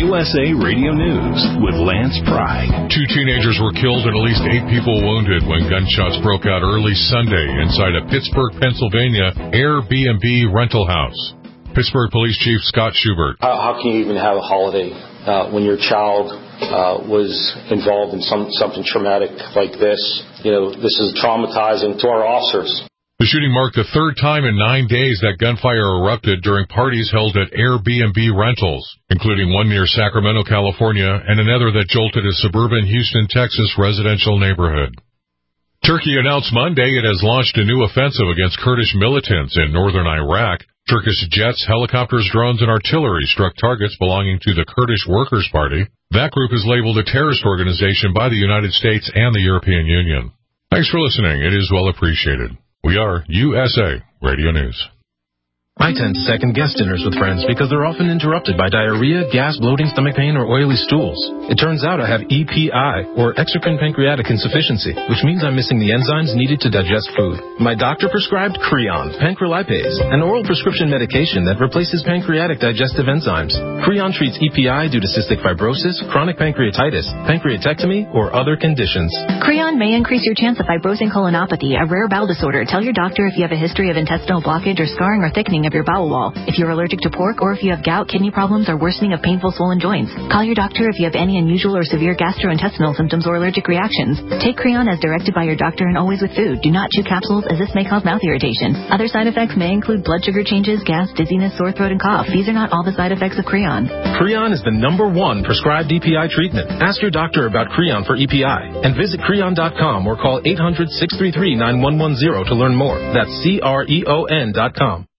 USA Radio News with Lance Pry. 2 teenagers were killed and at least 8 people wounded when gunshots broke out early Sunday inside a Pittsburgh, Pennsylvania Airbnb rental house. Pittsburgh Police Chief Scott Schubert. How can you even have a holiday when your child was involved in something traumatic like this? This is traumatizing to our officers. The shooting marked the 3rd time in 9 days that gunfire erupted during parties held at Airbnb rentals, including one near Sacramento, California, and another that jolted a suburban Houston, Texas residential neighborhood. Turkey announced Monday it has launched a new offensive against Kurdish militants in northern Iraq. Turkish jets, helicopters, drones, and artillery struck targets belonging to the Kurdish Workers' Party. That group is labeled a terrorist organization by the United States and the European Union. Thanks for listening. It is well appreciated. We are USA Radio News. I tend to second-guess dinners with friends because they're often interrupted by diarrhea, gas, bloating, stomach pain, or oily stools. It turns out I have EPI, or exocrine pancreatic insufficiency, which means I'm missing the enzymes needed to digest food. My doctor prescribed Creon, pancrelipase, an oral prescription medication that replaces pancreatic digestive enzymes. Creon treats EPI due to cystic fibrosis, chronic pancreatitis, pancreatectomy, or other conditions. Creon may increase your chance of fibrosing colonopathy, a rare bowel disorder. Tell your doctor if you have a history of intestinal blockage or scarring or thickening of your bowel wall, if you're allergic to pork, or if you have gout, kidney problems, or worsening of painful swollen joints. Call your doctor if you have any unusual or severe gastrointestinal symptoms or allergic reactions. Take Creon as directed by your doctor and always with food. Do not chew capsules as this may cause mouth irritation. Other side effects may include blood sugar changes, gas, dizziness, sore throat, and cough. These are not all the side effects of Creon. Creon is the #1 prescribed EPI treatment. Ask your doctor about Creon for EPI and visit Creon.com or call 800-633-9110 to learn more. That's CREON.com.